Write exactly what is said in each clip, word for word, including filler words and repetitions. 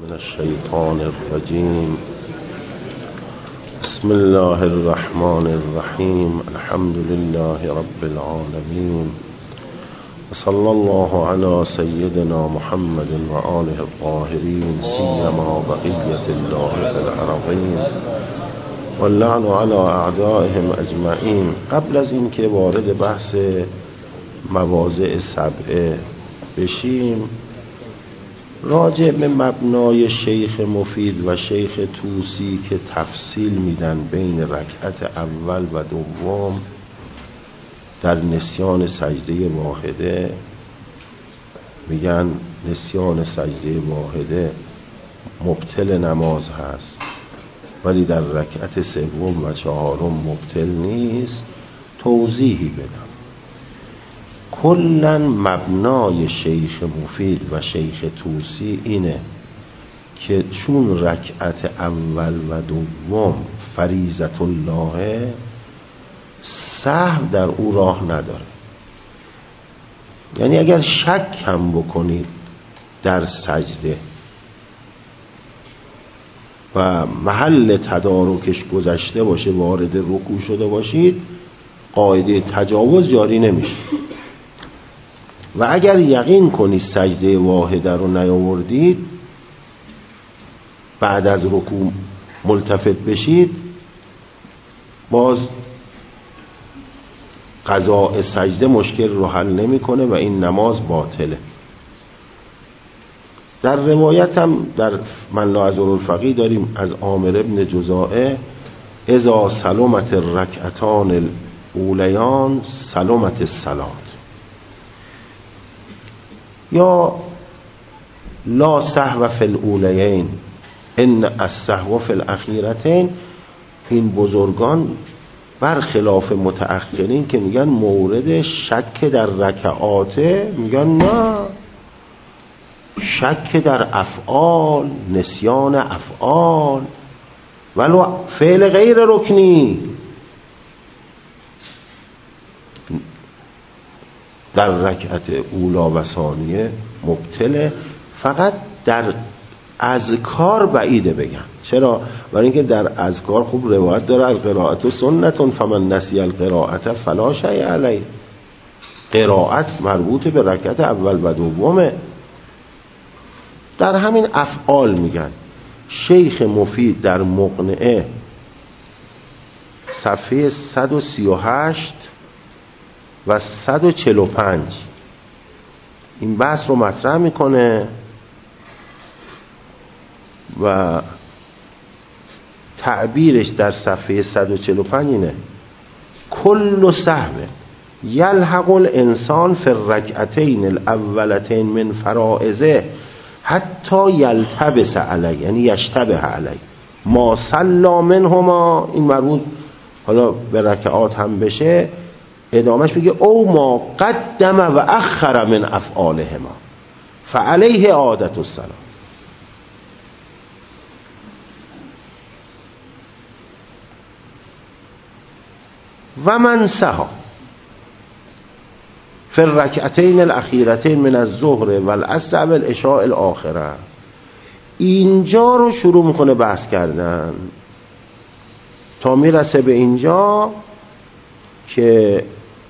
من الشیطان الرجیم. بسم الله الرحمن الرحیم. الحمد لله رب العالمین. صلی الله علی سیدنا محمد و آله الطاهرین، سیما بقیة الله فی الارضین واللعن علی اعدائهم اجمعین. قبل از این که وارد بحث مواضع سبعه بشیم، راجع به مبنای شیخ مفید و شیخ طوسی که تفصیل میدن بین رکعت اول و دوم در نسیان سجده واحده، میگن نسیان سجده واحده مبطل نماز هست، ولی در رکعت سوم و چهارم مبطل نیست. توضیحی بدم. کلن مبنای شیخ مفید و شیخ طوسی اینه که چون رکعت اول و دوم فریضت الله، سهو در او راه نداره. یعنی اگر شک هم بکنید در سجده و محل تدارکش گذشته باشه، وارد رکوع شده باشید، قاعده تجاوز جاری نمیشه. و اگر یقین کنید سجده واحده رو نیاوردید، بعد از رکوع ملتفت بشید، باز قضاء سجده مشکل رو حل نمیکنه و این نماز باطله. در روایت هم در من لا ازور الفقیه داریم از عامر ابن جزاعه: اذا سلمت الرکعتان الاولیان سلمت الصلاة. یا لا سهو فی الاولیین ان السهو فی الاخیرتین. این بزرگان برخلاف متأخرین که میگن مورد شک در رکعاته، میگن نه، شک در افعال، نسیان افعال ولو فعل غیر رکنی در رکعت اولا و ثانیه مبطله. فقط در اذکار بعیده بگن. چرا؟ برای اینکه در اذکار خوب روایت داره: القراءة سنة فمن نسی القراءة فلا شیء علیه. قرائت مربوط به رکعت اول و دومه. در همین افعال میگن. شیخ مفید در مقنعه صفحه صد و سی و هشت و صد و چهل و پنج این بحث رو مطرح میکنه و تعبیرش در صفحه صد و چهل و پنج اینه: کل سهو یلحق الانسان فی الرکعتین الاولتین من فرائضه حتی یلتبس علی، یعنی یشتبه علی ما صلا منهما. این مربوط حالا به رکعات هم بشه. ادامهش میگه: او ما قدم و اخر من افعالهما فعلیه عادت الصلاة. و من سها فی الرکعتین الاخیرتین من الظهر والعصر والعشاء الاخره. اینجا رو شروع میکنه بحث کردن تا میرسه به اینجا که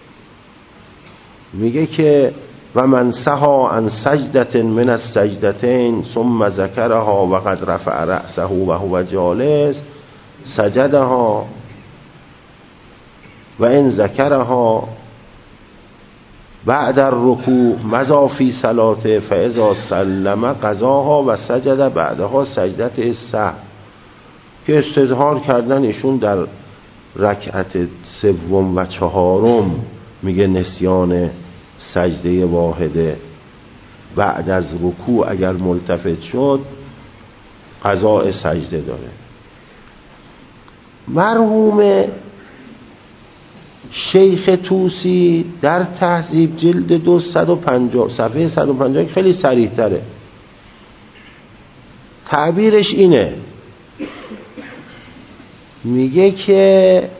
میگه که و من سها عن سجدة من السجدتين ثم ذکرها و قد رفع رأسه و هو جالس سجدها و ان ذکرها بعد الرکوع مضى فی صلاته فاذا سلم قضاها و سجد بعدها سجدت السهو. که استظهار کردن ایشون در رکعت سوم و چهارم میگه نسیان سجده واحده بعد از رکوع اگر ملتفت شد قضاء سجده داره. مرحوم شیخ طوسی در تهذیب جلد دو صد و پنجاه صفحه صد و پنجاه خیلی صریح تره. تعبیرش اینه، میگه که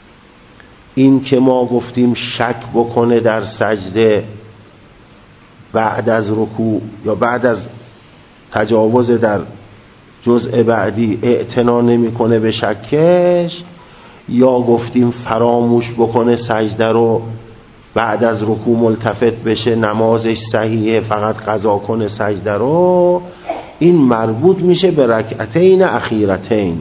این که ما گفتیم شک بکنه در سجده بعد از رکوع یا بعد از تجاوز در جزء بعدی اعتنا نمیکنه به شکش، یا گفتیم فراموش بکنه سجده رو بعد از رکوع ملتفت بشه نمازش صحیحه، فقط قضا کنه سجده رو، این مربوط میشه به رکعتین اخیرتین.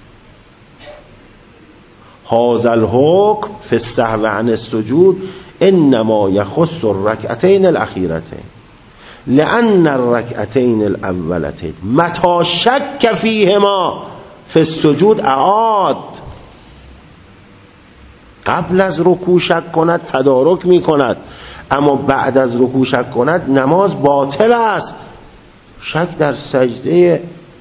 هذا الحکم فی السهو عن السجود انما یخص الرکعتین الاخیرتین لأن الرکعتین الاولتین متى شک فیهما فی السجود اعاد. قبل از رکوع شک کند تدارک می کند، اما بعد از رکوع شک کند نماز باطل است. شک در سجده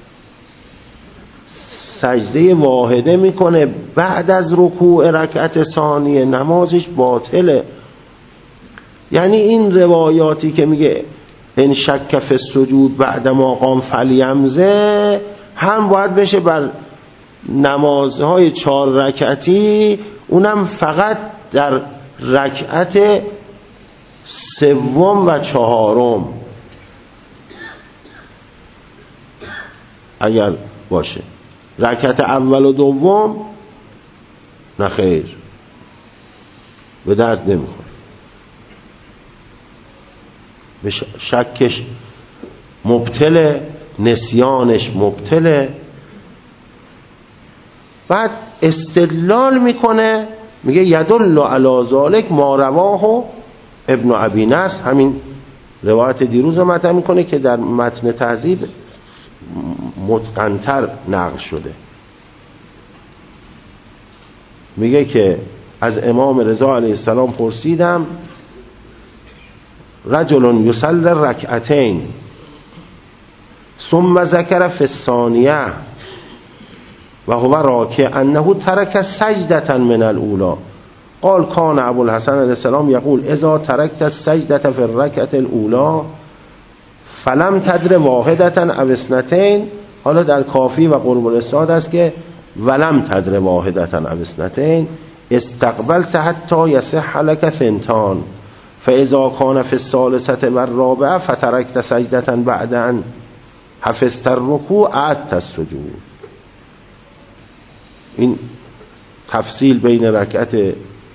سجده واحده میکنه بعد از رکوع رکعت ثانیه، نمازش باطله. یعنی این روایاتی که میگه ان شک فی السجود بعد ما قام فلیمزه هم باید بشه بر نمازهای چهار رکعتی، اونم فقط در رکعت سوم و چهارم اگر باشه. رکعت اول و دوم نه خیر، به درد نمیخوره، به شکش مبتله، نسیانش مبتله. بعد استدلال میکنه، میگه یدل علی ذلک ما رواه ابن ابی نصر، همین روایت دیروز رو مطرح میکنه که در متن تهذیب متقن‌تر نقل شده. میگه که از امام رضا علیه السلام پرسیدم رجل یصلی رکعتین ثم ذکر فی الثانیه و هو راکع انه ترک سجدة من الاولی قال کان ابو الحسن علیه السلام یقول اذا ترکت السجدة فی الرکعة الاولی فلم تدر واحدة او اثنتین. حالا در کافی و قرب الاسناد است که ولم تدر واحدة او اثنتین استقبلت حتی یصح لك ثنتان فاذا کان فی الثالثة و الرابعة فترکت سجدة بعد ان حفظت الرکوع اعدت السجود. این تفصیل بین رکعت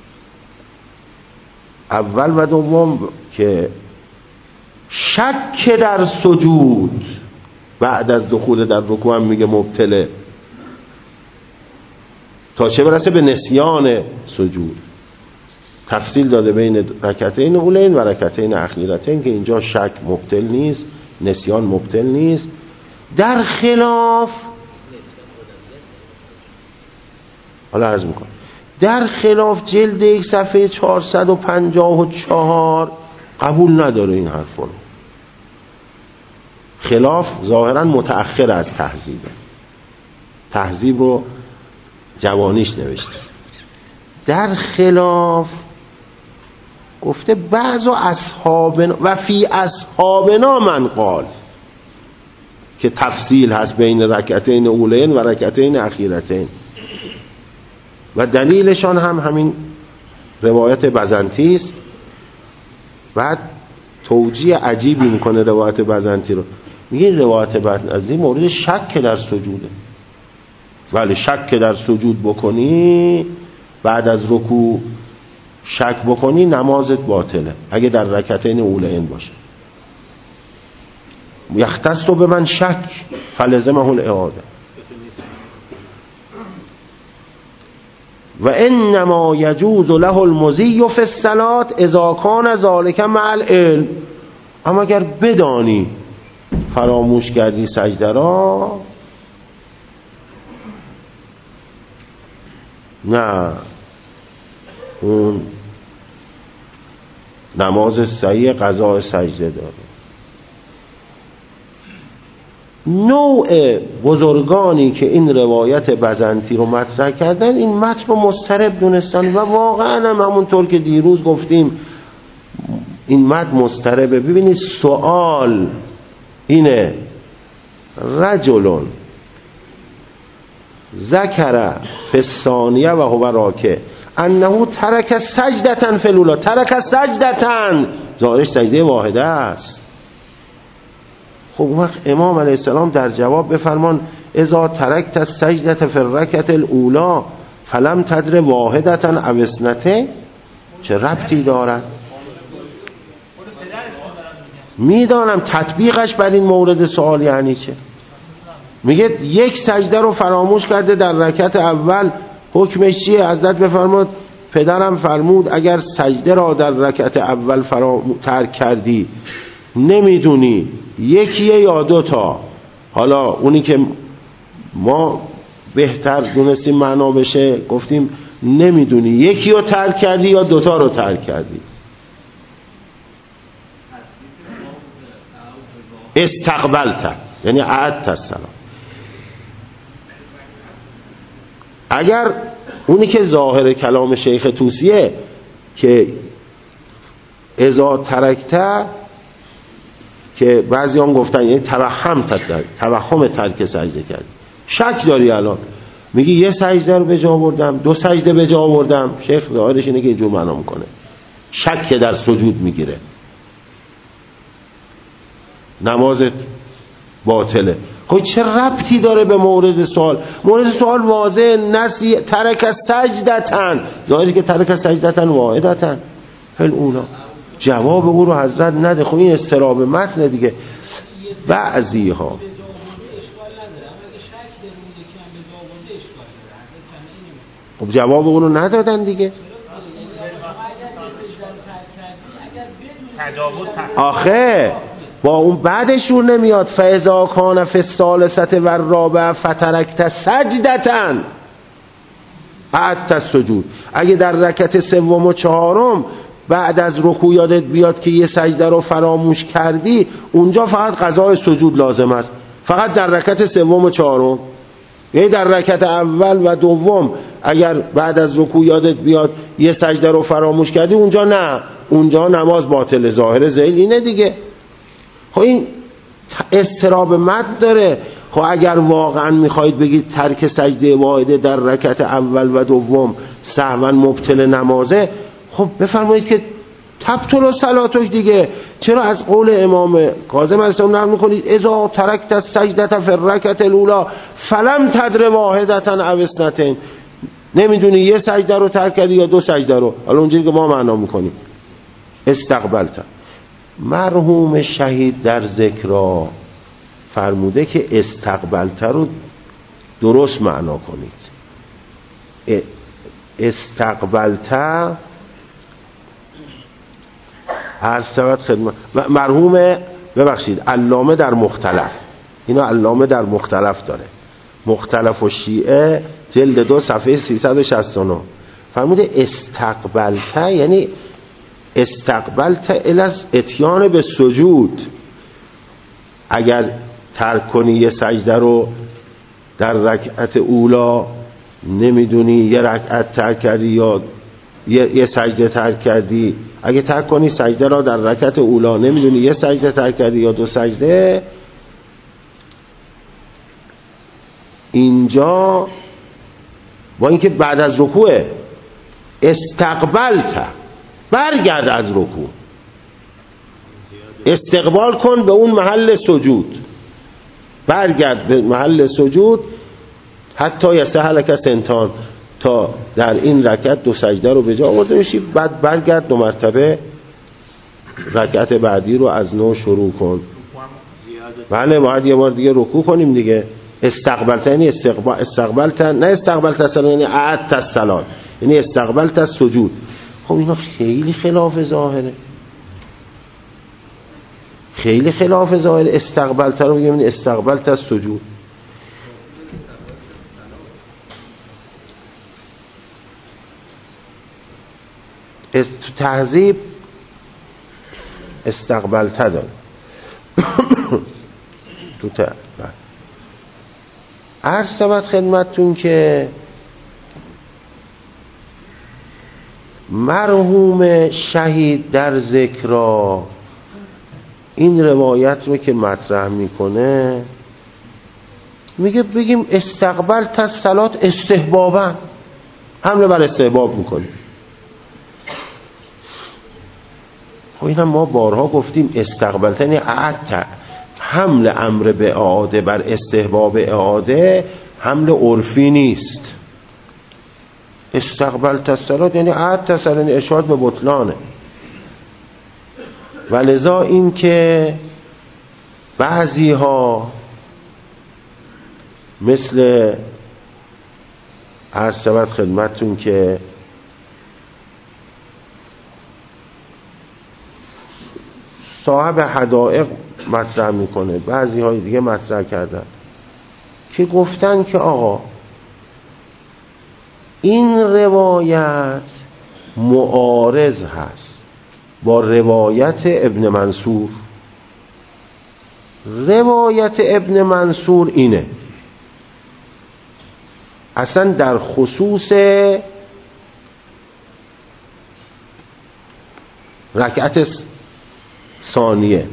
اول و دوم که شک در سجود بعد از دخول در رکوع هم میگه مبتله، تا چه برسه به نسیان سجود. تفصیل داده بین رکعتین اولین و رکعتین اخیرتین که اینجا شک مبتل نیست، نسیان مبتل نیست. در خلاف حالا عرض میکنم در خلاف جلد یک صفحه چهارصد و پنجاه و چهار قبول نداره این حرف رو. خلاف ظاهرا متأخر از تهذیبه، تهذیب رو جوانیش نوشته. در خلاف گفته بعض اصحابنا و فی اصحابنا من قال که تفصیل هست بین رکعتین اولین و رکعتین اخیرتین و دلیلشان هم همین روایت بزنطی است. بعد توجیه عجیبی میکنه روایت بزنطی رو، میگه روایت بزنطی مورد شک در سجوده، ولی شک در سجود بکنی بعد از رکوع شک بکنی نمازت باطله اگه در رکعتین اولین باشه. یختص به من شک فلزمه الاعاده و انما یجوز له المضی فی الصلاة اذا کان ذلک مع العلم. اما اگر بدانی فراموش کردی سجده را، نه اون نماز صحیح قضا سجده داره. نوع بزرگانی که این روایت بزنطی رو مطرح کردن این متن رو مضطرب دونستن و واقعا هم همونطور که دیروز گفتیم این متن مضطربه. ببینید سوال اینه رجل ذکر فی الثانیه و هو راکع انه ترک سجدة فی الاولی، ترک سجدة ظاهرش سجده واحده است. خب اون وقت امام علیه السلام در جواب بفرمان اذا ترکت السجدة فی الرکعة الاولی فلم تدر واحدة او اثنتین، چه ربطی دارد؟ میدانم تطبیقش بر این مورد سوال یعنی چه. میگه یک سجده رو فراموش کرده در رکعت اول، حکمش چیه؟ حضرت بفرماد پدرم فرمود اگر سجده را در رکعت اول فراموش ترک کردی نمیدونی یکیه یا دوتا، حالا اونی که ما بهتر دونستیم معنا بشه گفتیم نمیدونی یکی رو ترک کردی یا دوتا رو ترک کردی. استقبلت یعنی عدت السلام. اگر اونی که ظاهر کلام شیخ طوسیه که اذا ترکته، که بعضی هم گفتن یعنی توهم توهم ترک سجده کردی، شک داری الان میگی یه سجده رو به جا آوردم دو سجده به جا آوردم، شیخ ظاهرش اینه که اینجور معنا میکنه، شک در سجود میگیره، نمازت باطله. خب چه ربطی داره به مورد سوال؟ مورد سوال واضح، نسی ترک سجدتن، ظاهری که ترک سجدتن واحدتن فل اونا. جواب او رو حضرت نده. خب این استراب متن دیگه. بعضی ها خب جواب او رو ندادن دیگه. آخه با اون بعدشون نمیاد فاذا کان فی الثالثه و الرابعه فترکت سجدتن عدت السجود. اگه در رکعت سوم و چهارم بعد از رکوع یادت بیاد که یه سجده رو فراموش کردی، اونجا فقط قضای سجود لازم است، فقط در رکعت سوم و چهارم. یعنی در رکعت اول و دوم اگر بعد از رکوع یادت بیاد یه سجده رو فراموش کردی، اونجا نه، اونجا نماز باطله. ظاهر ذیل اینه دیگه. خب این استراب مد داره. خب اگر واقعا میخواید بگید ترک سجده واحده در رکعت اول و دوم سهوا مبطل نمازه، خب بفرمایید که تبطل صلاتش دیگه. چرا از قول امام کاظم علیه السلام نقل میکنید اذا ترکت السجدة فی الرکعة الاولی فلم تدر واحدة او اثنتین، نمیدونی یه سجده رو ترک کردی یا دو سجده رو. حالا اونجوری که ما معنا میکنیم استقبلت. مرحوم شهید در ذکرا فرموده که استقبلت رو درست معنا کنید. استقبلت هر سبت خدمت مرحوم ببخشید علامه در مختلف، اینا علامه در مختلف داره، مختلف و شیعه جلد دو صفحه سیصد و شصت و نه فرموده استقبلت یعنی استقبلت الاز اتیان به سجود. اگر ترک کنی یه سجده رو در رکعت اولا، نمیدونی یه رکعت ترک کردی یا یه, یه سجده ترک کردی، اگه ترک کنی سجده را در رکعت اولا، نمیدونی یه سجده ترک کردی یا دو سجده، اینجا با اینکه بعد از رکوع استقبلت، برگرد از رکوع، استقبال کن به اون محل سجود، برگرد به محل سجود حتی یسه لک سنتان، تا در این رکعت دو سجده رو به جا آورده بشی، بعد برگرد دو مرتبه رکعت بعدی رو از نو شروع کن. بله باید یه بار دیگه رکوع کنیم دیگه. استقبلت یعنی استقبال استقبلت نه استقبلت الصلاه یعنی اعدت الصلاه، یعنی استقبلت السجود. خب اینا خیلی خلاف ظاهره، خیلی خلاف ظاهر. استقبلت رو بگیم استقبلت السجود. تو تهذیب استقبلت داره تو تهذیب. عرض شود خدمتتون که مرحوم شهید در ذکرا این روایت رو که مطرح میکنه میگه بگیم استقبلت الصلاه استحبابا، حمله بر استحباب میکنی. خب اینم ما بارها گفتیم استقبلتنی اعدت، حمل امر به اعاده بر استحباب اعاده حمل عرفی نیست. استقبلت الصلاة یعنی اعدت الصلاة، یعنی اشارت به بطلانه. ولذا این که بعضی ها مثل عرض شود خدمتتون که صاحب حدائق مطرح میکنه، بعضی های دیگه مطرح کردن که گفتن که آقا این روایت معارض هست با روایت ابن منصور. روایت ابن منصور اینه اصلا در خصوص رکعت ثانیه،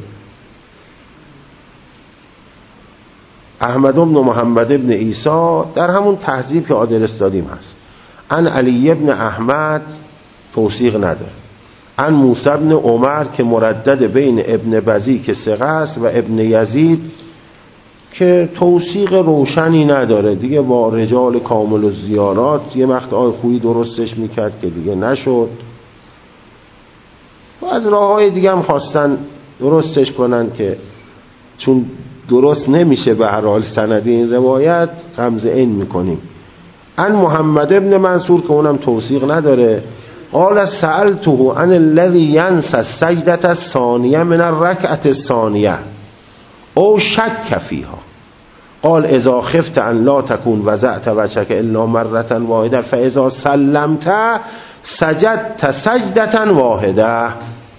احمد بن محمد بن عیسی در همون تهذیب که آدرس دادیم هست، ان علی بن احمد توثیق نداره، ان موسی بن عمر که مردد بین ابن بزی که ثقه است و ابن یزید که توثیق روشنی نداره دیگه، با رجال کامل و زیارات یه وقت آی خویی درستش میکرد که دیگه نشد، و از راه های دیگه هم خواستن درستش کنن که چون درست نمیشه به هر حال سندی این روایت غمزه این میکنیم. ان محمد ابن منصور که اونم توثیق نداره، قال سألته عن الذي ينسى السجدة الثانية من الركعة الثانية او شك فيها قال اذا خفت ان لا تكون وضعت وجهك الا مرة واحدة فاذا سلمت سجدت سجدة واحدة.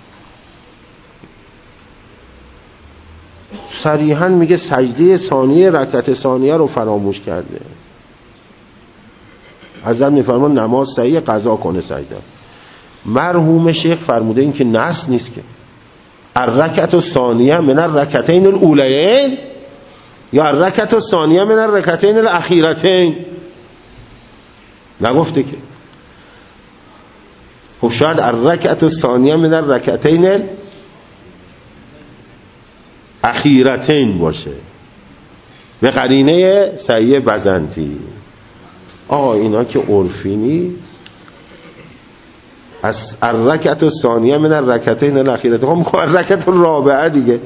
صریحا میگه سجده ثانیه رکعت ثانیه رو فراموش کرده. حضرت میفرمان نماز صحیح، قضا کنه سجده. مرحوم شیخ فرموده این که نص نیست که الرکعت الثانیه من الرکعتین الاولیین یا الرکعت الثانیه من الرکعتین الاخیرتین، نگفته که. خب شاید الرکعت الثانیه من الرکعتین اخیرتین باشه به قرینه صحیح بزنتی. آقا اینا که عرفی نیست. از الرکعت الثانیه من الرکعتین الاخیرتین هم میگه الرکعت الرابعه دیگه.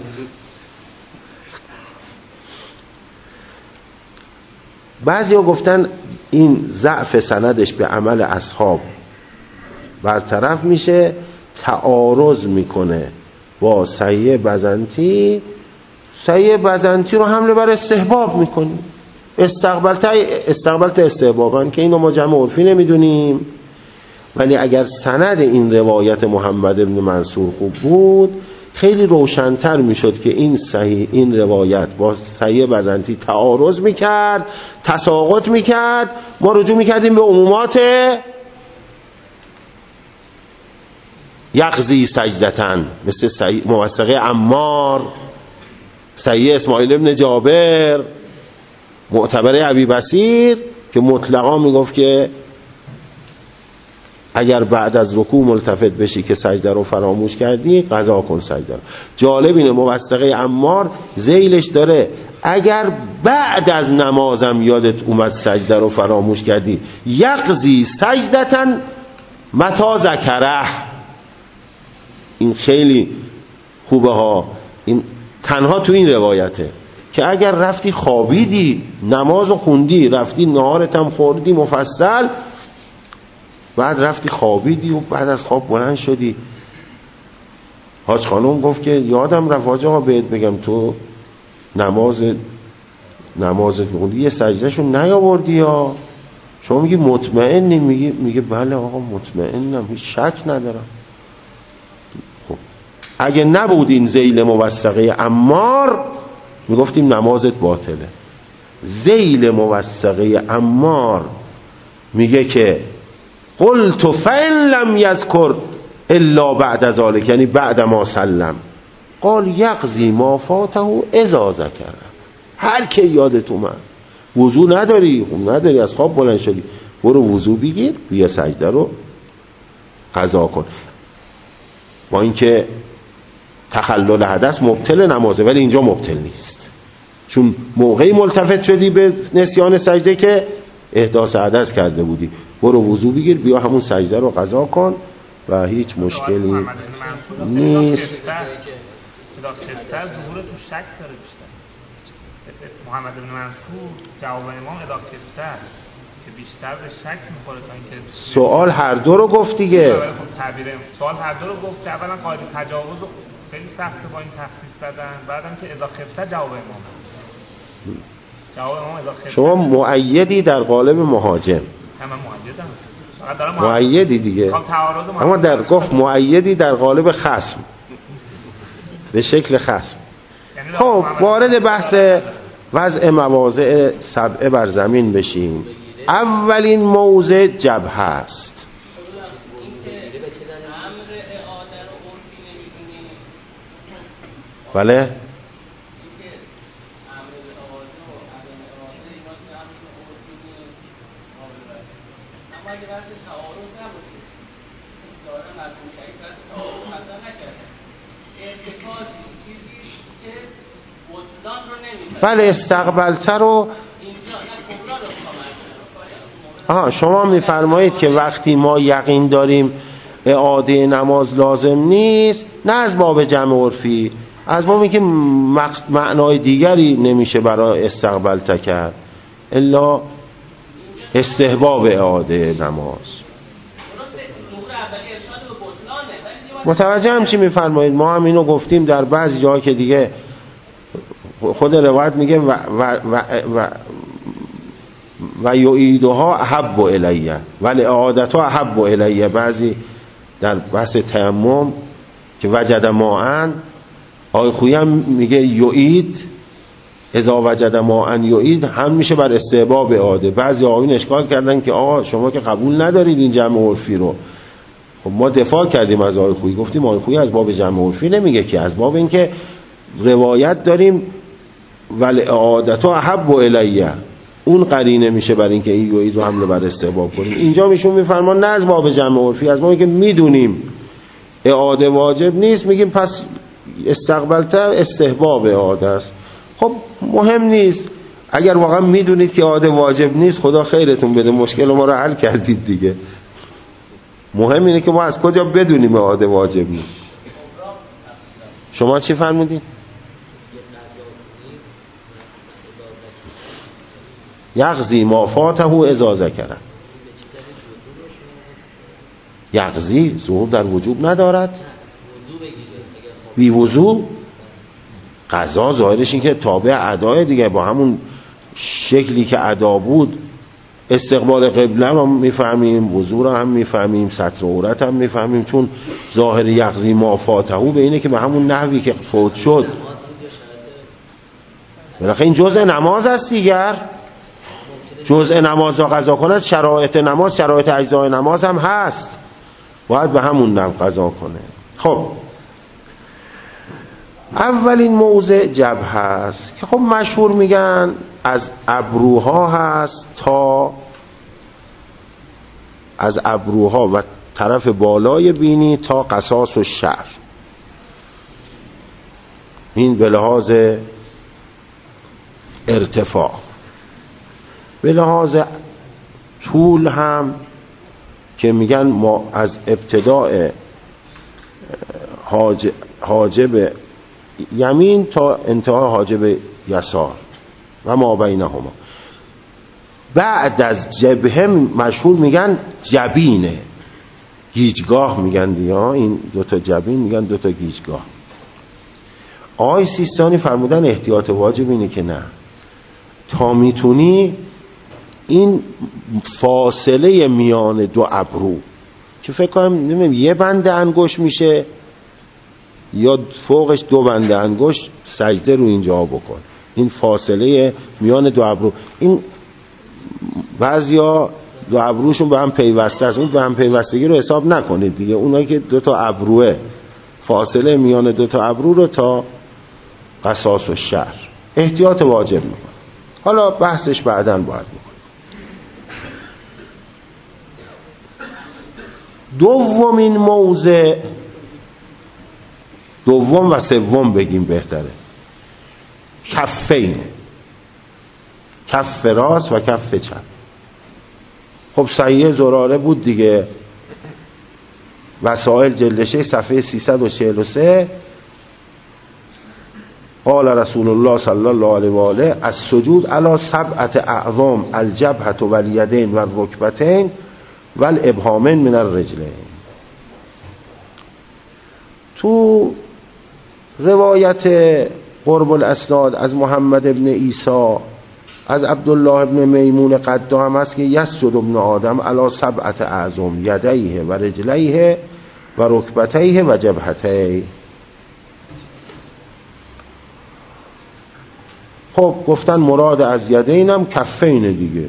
بعضی ها گفتن این ضعف سندش به عمل اصحاب برطرف میشه، تعارض میکنه با صحیح بزنتی، صحیح بزنتی رو حمله بر استحباب میکنی. استقبلت استقبلت استحبابان که اینو ما جمع عرفی نمیدونیم، ولی اگر سند این روایت محمد ابن منصور خوب بود خیلی روشن‌تر میشد که این صحیح این روایت با صحیح بزنتی تعارض میکرد، تساقط میکرد، ما رجوع میکردیم به عمومات یقضی سجدتن مثل صحیح موثقه عمار، صحیح اسماعیل ابن جابر، معتبره ابی بصیر که مطلقا میگفت که اگر بعد از رکوع ملتفت بشی که سجده رو فراموش کردی قضا کن سجده رو. جالب اینه موثقه عمار ذیلش داره اگر بعد از نمازم یادت اومد سجده رو فراموش کردی یقضی سجدتن متا ذکره. این خیلی خوبه ها، این تنها تو این روایته که اگر رفتی خوابیدی نمازو خوندی رفتی نهارتم خوردی مفصل بعد رفتی خوابیدی و بعد از خواب بلند شدی، حاج خانم گفت که یادم رفت حاج آقا بهت بگم تو نماز نمازت خوندی یه سجدهشو نیاوردی یا شما میگی مطمئنی؟ میگی میگه بله آقا مطمئنم هیچ شک ندارم. خب اگه نبود این ذیل موثقه عمار میگفتیم نمازت باطله. ذیل موثقه عمار میگه که قلت فإن لم يذكر الا بعد ذلك یعنی بعد ما سلم قال یقضی ما فاته اذا ذکر. هر کی یادت اومد وضو نداری خب نداری از خواب بلند شدی برو وضو بگیر بیا سجده رو قضا کن. با اینکه تخلل حدث مبطل نمازه، ولی اینجا مبطل نیست، چون موقعی ملتفت شدی به نسیان سجده که احداث حدث کرده بودی. برو وضو بگیر، بیا همون سجده رو قضا کن و هیچ مشکلی نیست. ظهور تو شک داره بیشتر. محمد بن منصور جواب امام اضافه‌تر که بیشتر به شک می‌خوره تا اینکه سوال هر دو رو گفت دیگه. خب تعبیر سوال هر دو رو گفت که اولا قاعده تجاوز خیلی سخته با این تخصیص دادن، بعدم که اضافه‌تر جواب امام جواب امام اضافه‌تر. شما مؤیدی در قالب مهاجم. من مؤیدم. فقط دارم مؤیدی دیگه. اما در گفت مؤیدی در قالب خصم. به شکل خصم. خب وارد بحث وضع مواضع سبعه بر زمین بشیم. اولین موضع جبهه است. بله؟ بله استقبلتر رو آها شما میفرمایید که وقتی ما یقین داریم اعاده نماز لازم نیست، نه از باب جمع عرفی، از باب اینکه معنای دیگری نمیشه برای استقبلت کرد الا استحباب اعاده نماز. متوجه هم چی میفرمایید؟ ما هم اینو گفتیم در بعضی جاها که دیگه خود روایت میگه و و و و, و یعیدها احب الیه ولی اعادتها احب الیه. بعضی در بحث تیمم که وجد ماءن آقای خویی هم میگه یعید اذا وجد ماءن یعید هم میشه بر استحباب اعاده. بعضی آقایون اشکال کردن که آقا شما که قبول ندارید این جمع عرفی رو. خب ما دفاع کردیم از آقای خویی، گفتیم آقای خویی از باب جمع عرفی نمیگه که، از باب اینکه روایت داریم ولی اعادتو احب الیه، اون قرینه میشه برای اینکه این یعید رو حمله بر استحباب کنیم. اینجا میشون میفرمان نه از باب جمع عرفی، از باب اینکه میدونیم اعاده واجب نیست میگیم پس استقبلته استحباب اعاده است. خب مهم نیست، اگر واقعا میدونید که اعاده واجب نیست خدا خیرتون بده، مشکل ما رو حل کردید دیگه. مهم اینه که ما از کجا بدونیم اعاده واجب نیست. شما چی فرمودید؟ یغزی ما فاته اذا ذکر. یغزی ظهور در وجوب ندارد، بی وضو قضا ظاهرش این که تابع ادای دیگه، با همون شکلی که ادا بود استقبال قبله هم میفهمیم، وضو را هم میفهمیم، ستر عورت هم میفهمیم، چون ظاهر یغزی ما فاته به اینه که به همون نحوی که فوت شد. بالاخره این جزء نماز است دیگر، جزء نماز را قضا کند، شرایط نماز شرایط اجزای نماز هم هست، باید به همون نحو قضا کنه. خب اولین موضع جبهه است که خب مشهور میگن از ابروها هست تا از ابروها و طرف بالای بینی تا قصاص و شعر. این به لحاظ ارتفاع. به لحاظ طول هم که میگن ما از ابتداء حاجب, حاجب یمین تا انتهای حاجب یسار و ما بینهما. بعد از جبهه مشهور میگن جبینه، گیجگاه میگن دیگه، این دوتا جبین میگن دوتا گیجگاه. آقای سیستانی فرمودن احتیاط واجب اینه که نه، تا میتونی این فاصله میان دو ابرو که فکر کنم نمیم یه بند انگشت میشه یا فوقش دو بند انگشت، سجده رو اینجا بکن. این فاصله میان دو ابرو، این بعضیا دو ابروشون به هم پیوسته است، اون به هم پیوستگی رو حساب نکنید دیگه. اونایی که دو تا ابروه، فاصله میان دو تا ابرو رو تا قصاص و شعر احتیاط واجب میکن. حالا بحثش بعداً باید میکن. دومین موضع دوم و سوم بگیم بهتره. کفین، کف راست و کف چپ. خب صحیح زراره بود دیگه، وسائل جلد شش صفحه سیصد و چهل و سه. قال رسول الله صلی الله علیه و آله السجود علی سبعة اعظام الجبهة والیدین والرکبتین والابهامین من الرجلین. تو روایت قرب الاسناد از محمد ابن عیسی از عبدالله ابن میمون قدا هم هست که یسجد ابن آدم علی سبعة اعظام یدیه و رجلیه و رکبتیه و جبهتیه. خب گفتن مراد از یدین هم کفین دیگه.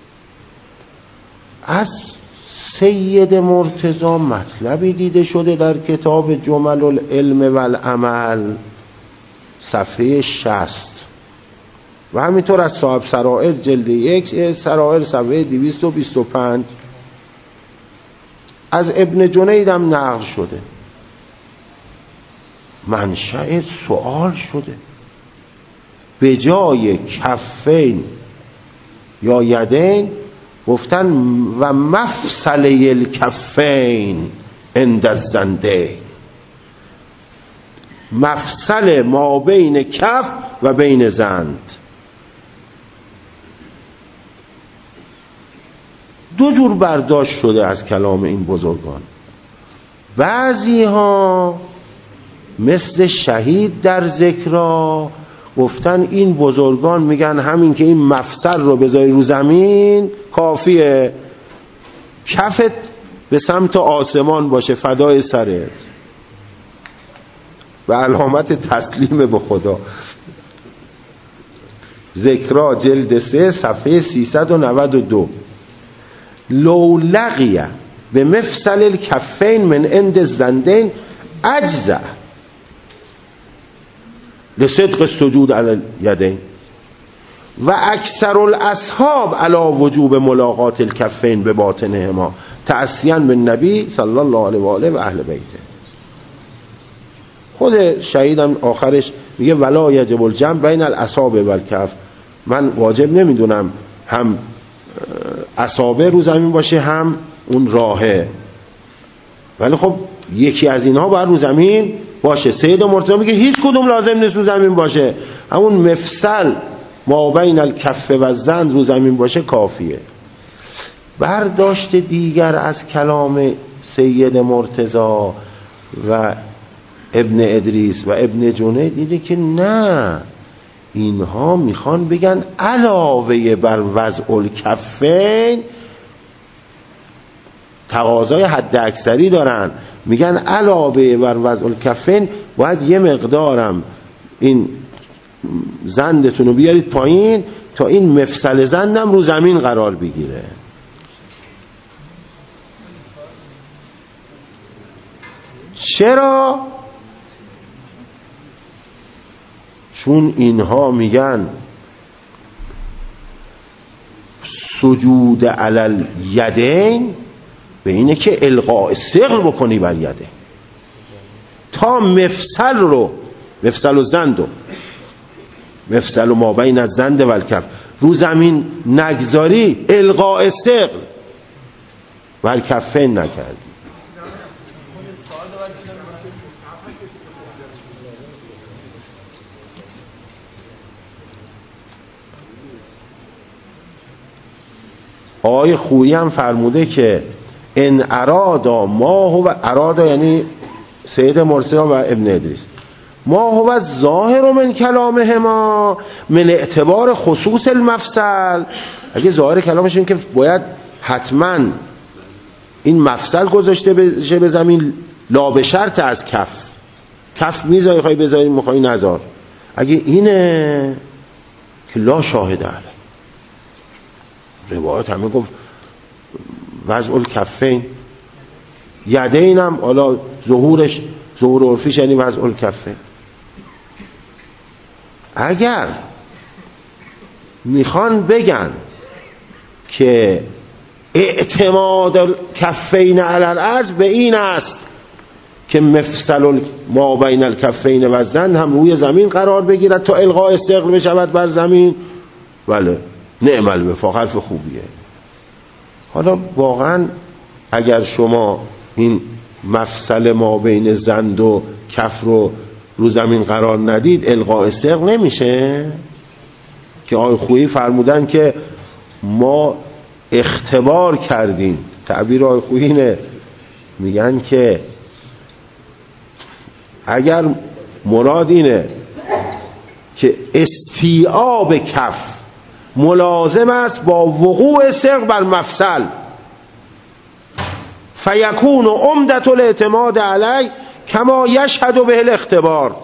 از سید مرتضی مطلبی دیده شده در کتاب جمل العلم والعمل صفحه شصت و همینطور از صاحب سرائر جلد یک سرائر صفحه دویست و بیست و پنج از ابن جنید هم نقل شده. منشأ سوال شده به جای کفین یا یدین گفتن و مفصله الکفین عند الزندین، مفصل ما بین کف و بین زند. دو جور برداشت شده از کلام این بزرگان. بعضی ها مثل شهید در ذکرها گفتن این بزرگان میگن همین که این مفصل رو بذاری رو زمین کافیه، کفت به سمت آسمان باشه فدای سرت، و علامت تسلیم به خدا. ذکرها جلد سه صفحه سیصد و نود و دو. لو لقیه به مفصل الکفین من عند الزندین اجزع لصدق السجود علی الیدین و اکثر الاصحاب علی وجوب ملاقات الکفین به باطنهما تأسیا بالنبی صلی الله علیه و آله و اهل بیته. خود شهیدم آخرش میگه ولا یجب الجمع بین الاصابع و الکف. من واجب نمیدونم هم اصابع رو زمین باشه هم اون راهه، ولی خب یکی از اینها باید رو زمین باشه. سید مرتضی میگه هیچ کدوم لازم نیست رو زمین باشه، همون مفصل ما بین الکف و زند رو زمین باشه کافیه. برداشت دیگر از کلام سید مرتضی و ابن ادریس و ابن جنید دیده که نه، اینها میخوان بگن علاوه بر وضع الکفین تقاضای حد اکثری دارن، میگن علاوه بر وضع الکفین باید یه مقدارم این زندتون رو بیارید پایین تا این مفصل زندم رو زمین قرار بگیره. چرا؟ چون اینها میگن سجود علی الیدین به اینه که القاء ثقل بکنی بر یده، تا مفصل رو مفصل و زند و مفصل و ما بین از زند و الکف رو زمین نگذاری القاء ثقل و الکفین نکردی. آقای خویی هم فرموده که ان ارادا ما هو ارادا، یعنی سید مرتضی و ابن ادریس، ما هو ظاهر من کلامهما من اعتبار خصوص المفصل. اگه ظاهر کلامش این که باید حتما این مفصل گذاشته بشه به زمین لا به شرط از کف، کف میذاری خواهی بذاری میخوایی نذار، اگه اینه که لا شاهد علیه. روایت همه گفت وضع الکفین، یدین هم حالا ظهورش ظهور عرفیش یعنی وضع الکفین. اگر میخوان بگن که اعتماد کفین علی الارض به این است که مفصل ما بین الکفین و زن هم روی زمین قرار بگیرد تا القاء استقل بشود بر زمین. بله نعم الوفاق، حرف خوبیه. حالا واقعا اگر شما این مفصل ما بین زند و کف رو رو زمین قرار ندید القاء استقل نمیشه؟ که آقای خویی فرمودن که ما اختبار کردیم، تعبیر آقای خویی اینه، میگن که اگر مراد اینه که استیعاب کف ملازم است با وقوع استقل بر مفصل فیکون عمدة الاعتماد علی کما یشهد به الاختبار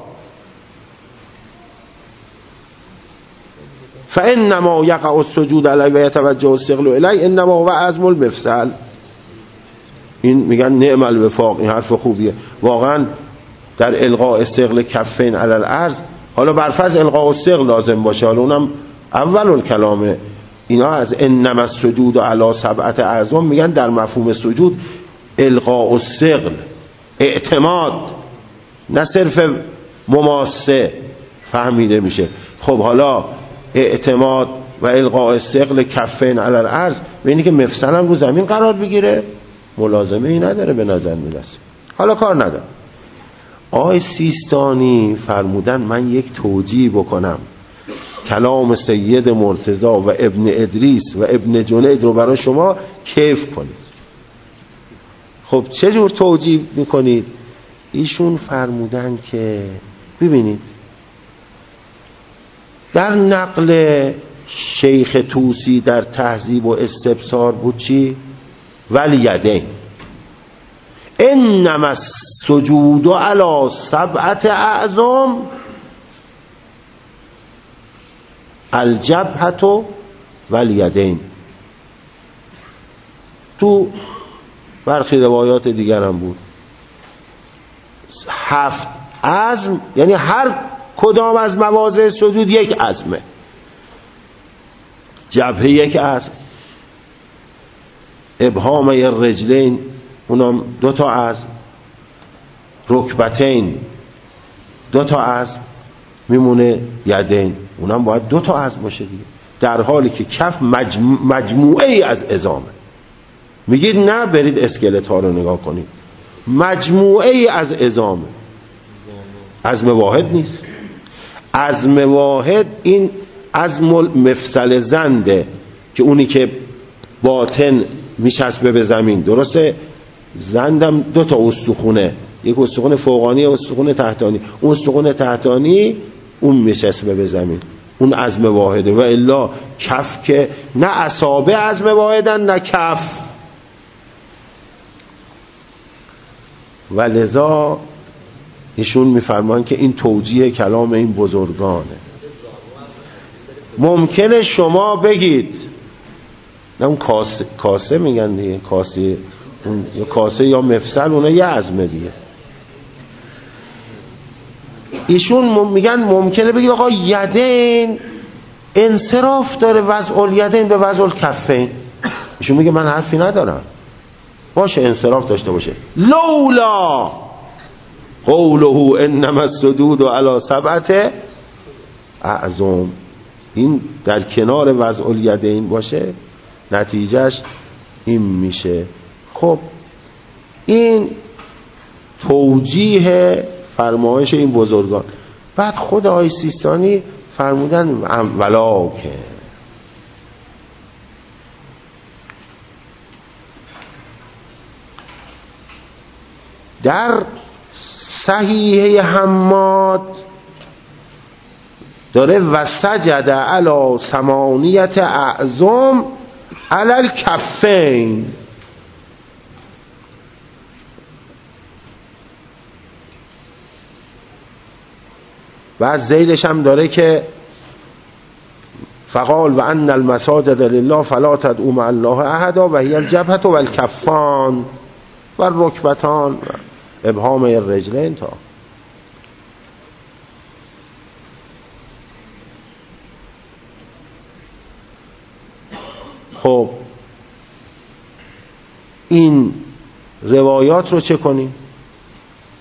فانما یقع السجود علی و یتوجه الثقل الی انما هو عظم المفصل. این میگن نعم الوفاق، این حرف خوبیه. واقعا در القاء استقل کفین علی الارض، حالا برفرض القاء استقل لازم باشه، حالا اونم اول الکلامه، اینا از انما السجود علی سبعت اعظم میگن در مفهوم سجود القاء استقل اعتماد، نه صرف مماسه فهمیده میشه. خب حالا اعتماد و القاء استقل کفین علی الارض ببینید که مفصل هم رو زمین قرار بگیره، ملازمه ای نداره به نظر میرسه. حالا کار نداره. آقای سیستانی فرمودن من یک توجیه بکنم کلام سید مرتضی و ابن ادریس و ابن جنید رو برای شما کیف کنید. خب چه جور توجیه میکنید؟ ایشون فرمودن که ببینید در نقل شیخ طوسی در تهذیب و استبصار بود چی؟ ولیدین انما السجود علی سبعت اعظم الجبهة والیدین. تو برخی روایات دیگر هم بود هفت عظم، یعنی هر کدام از مواضع سجود یک عظمه. جبهه یک عظم، ابهامه الرجلین اونم دو تا عظم، رکبتین دو تا عظم، میمونه یدین اونم باید دو تا عظم باشه دیگه، در حالی که کف مجموعه, مجموعه ای از عظامه. میگید نه برید اسکلت ها رو نگاه کنید، مجموعه ای از عظامه، عظم واحد نیست. عظم واحد این عظم مفصل زنده که اونی که باطن میچسبه به زمین، درسته؟ زندم دو تا استخونه، یک استخونه فوقانی و استخونه تحتانی، اون استخونه تحتانی اون میچسبه به زمین، اون عظم واحده. و الا کف که نه اصابع عظم واحدن نه کف. و لذا ایشون میفرمان که این توجیه کلام این بزرگانه. ممکنه شما بگید نه اون کاسه, کاسه میگن دیگه، کاسه اون یا کاسه یا مفصل اونه یه عظمه دیگه. ایشون میگن ممکنه بگید آقا یدین انصراف داره وضع الیدین به وضع الکفین. ایشون میگه من حرفی ندارم، باشه انصراف داشته باشه، لولا قوله انما السجود علی سبعت اعظم، این در کنار وضع الیدین باشه نتیجهش این میشه. خب این توجیه فرمایش این بزرگان. بعد خود آقای سیستانی فرمودن ولا که در صحیحه حماد داره و سجد علی ثمانیت اعظم علی الکفین. بعد زیلش هم داره که فقال و ان المساجد لله فلا تدعوا مع الله احدا و هی الجبهة و الکفان و الرکبتان ابهام الرجلین. تا خب این روایات رو چه کنیم؟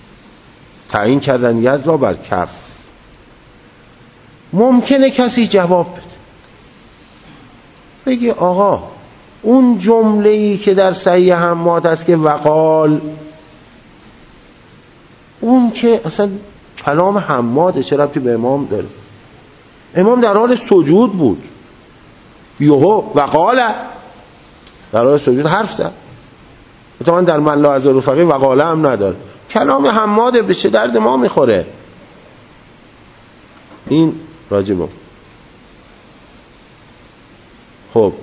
تعیین کردن ید را بر کف. ممکنه کسی جواب بده بگی آقا اون جمله‌ای که در صحیح حماد هست که وقال، اون که اصلا کلام حماده، چه ربطی به امام داره؟ امام در حال سجود بود، یهو وقاله در حال سجود حرف زد. اتفاقا در من لا ازال فقیه وقاله هم نداره، کلام حماده، به چه درد ما میخوره؟ این راجبه. خب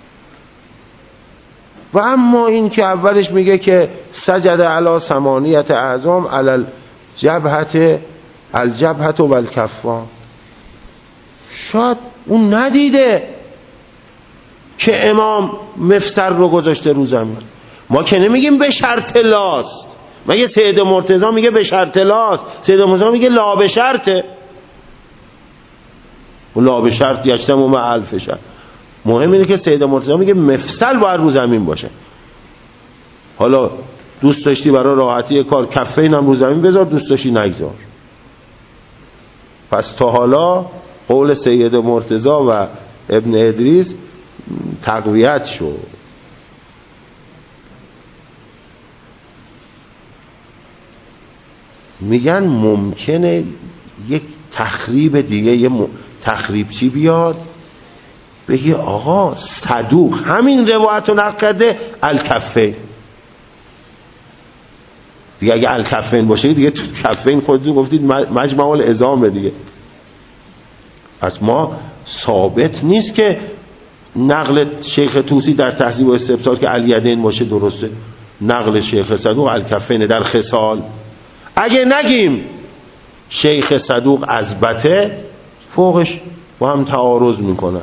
و اما این که اولش میگه که سجد علی ثمانیت اعظام علی الجبهت الجبهت و الکفان، شاید اون ندیده که امام مفسر رو گذاشته رو زمین. ما که نمیگیم به شرط لاست، مگه سید مرتضی میگه به شرط لاست؟ سید مرتضی میگه لا به شرطه، و لا به شرط یجتمع مع الف شرط. مهم اینه که سید مرتضی میگه مفصل باید رو زمین باشه. حالا دوست داشتی برای راحتی کار کفین هم رو زمین بذار، دوست داشتی نگذار. پس تا حالا قول سید مرتضی و ابن ادریس تقویت شد. میگن ممکنه یک تخریب دیگه، یه م... تخریب چی بیاد، بگی آقا صدوق همین روایت رو نقل کرده الکفین، دیگه اگه الکفین باشه دیگه تو کفین خودتون گفتید مجمع العظام دیگه. پس ما ثابت نیست که نقل شیخ طوسی در تهذیب و استبصار که الیدین باشه درسته، نقل شیخ صدوق الکفین در خصال. اگه نگیم شیخ صدوق اثبته، فوقش با هم تعارض میکنن،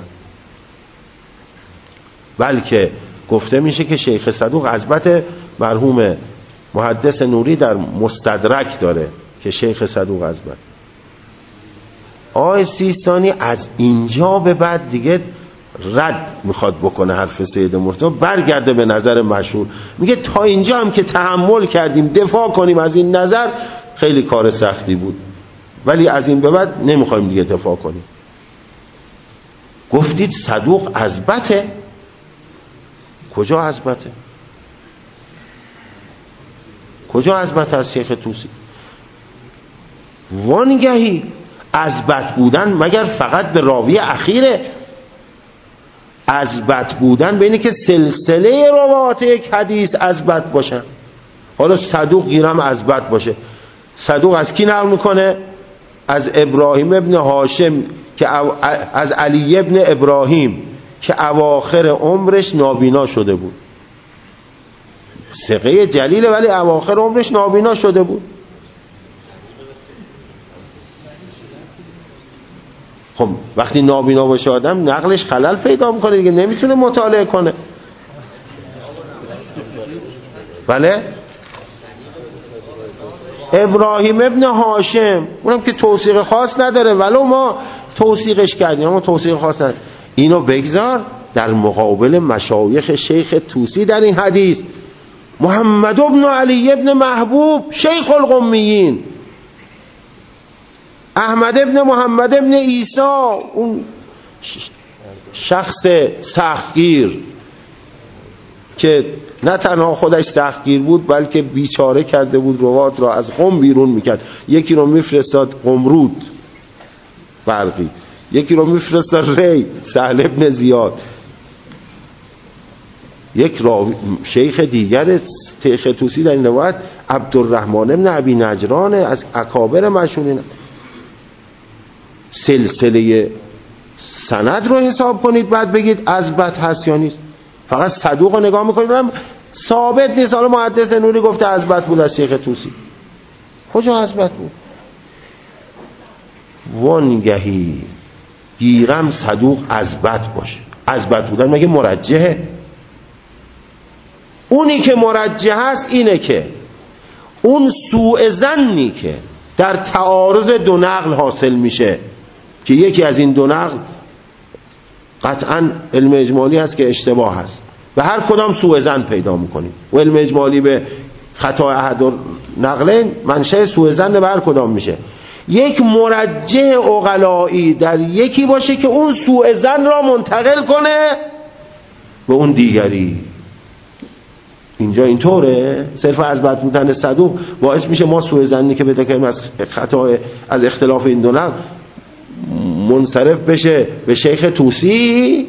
بلکه گفته میشه که شیخ صدوق اثبت. مرحوم محدث نوری در مستدرک داره که شیخ صدوق اثبت. آقای سیستانی از اینجا به بعد دیگه رد میخواد بکنه حرف سید مرتضی، برگرده به نظر مشهور، میگه تا اینجا هم که تحمل کردیم دفاع کنیم از این نظر خیلی کار سختی بود، ولی از این به بعد نمیخوایم دیگه دفاع کنیم. گفتید صدوق اثبته، کجا اثبته؟ کجا اثبت از شیخ طوسی؟ وانگهی اثبت بودن مگر فقط به راوی اخیره؟ اثبت بودن بینه که سلسله روایات یک حدیث اثبت باشن. حالا صدوق گیرم اثبت باشه، صدوق از کی نقل میکنه؟ از ابراهیم ابن هاشم که او... از علی ابن ابراهیم که اواخر عمرش نابینا شده بود. ثقه جلیله ولی اواخر عمرش نابینا شده بود. خب وقتی نابینا باشه آدم نقلش خلل پیدا میکنه دیگه، نمیتونه مطالعه کنه. بله ابراهیم ابن هاشم، اونم که توثیق خاص نداره، ولو ما توثیقش کردیم اما توثیق خاص نداره. اینو بگذار در مقابل مشایخ شیخ طوسی در این حدیث. محمد ابن علی ابن محبوب شیخ القمیین، احمد ابن محمد ابن عیسی اون شخص سختگیر که نه تنها خودش سختگیر بود بلکه بیچاره کرده بود روات را، از قم بیرون میکرد. یکی رو میفرستاد قمرود برقی، یکی رو میفرستاد ری سهل ابن زیاد، یک راوی شیخ دیگر شیخ طوسی در این روایت عبدالرحمن ابن ابی نجران از اکابر مشهورین. سلسله سند رو حساب کنید بعد بگید اثبت هست یا نیست. فقط صدوق رو نگاه میکنید ثابت نیست. حالا محدث نوری گفته اثبت بود از شیخ طوسی، کجا اثبت بود؟ وانگهی گیرم صدوق اثبت باشه. اثبت بودن مگه مرجحه؟ اونی که مرجح هست اینه که اون سوء ظنی که در تعارض دو نقل حاصل میشه که یکی از این دو نقل قطعا علم اجمالی هست که اشتباه هست، و هر کدام سوء ظن پیدا میکنیم و علم اجمالی به خطا احد نقلین منشأ سوء ظن بر کدام میشه؟ یک مرجح عقلایی در یکی باشه که اون سوء ظن را منتقل کنه به اون دیگری. اینجا اینطوره. صرف از بد بودن صدوق باعث میشه ما سوء ظنی که بده کنیم از خطا از اختلاف این دو نقل منصرف بشه به شیخ طوسی؟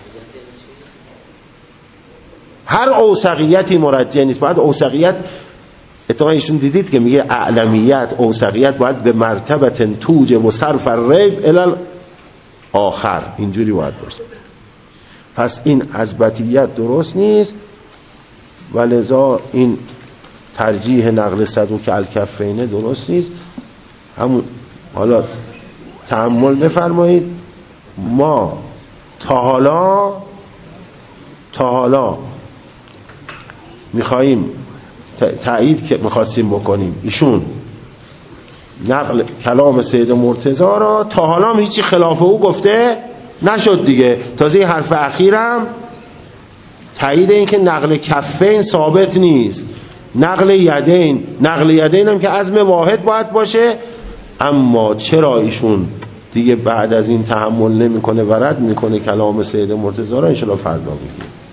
هر اوثقیتی مرجح نیست. باید اوثقیت، اتفاقا ایشون دیدید که میگه اعلمیت اوثقیت باید به مرتبه توجب و صرف الریب الی آخر، اینجوری باید باشه. پس این اثباتیت درست نیست و لذا این ترجیح نقل صدوق الکفینه درست نیست. همون حالا تأمل بفرمایید. ما تا حالا تا حالا میخواییم تایید که میخواستیم بکنیم ایشون نقل کلام سید مرتضی را تا حالا هم هیچی خلاف او گفته نشد دیگه. تازه حرف اخیرم تایید این که نقل کفین ثابت نیست، نقل یدین. نقل یدین هم که عزم واحد باید باشه. اما چرا ایشون دیگه بعد از این تحمل نمیکنه و رد میکنه کلام سید مرتضی را؟ ان شاءالله فردا میگیم.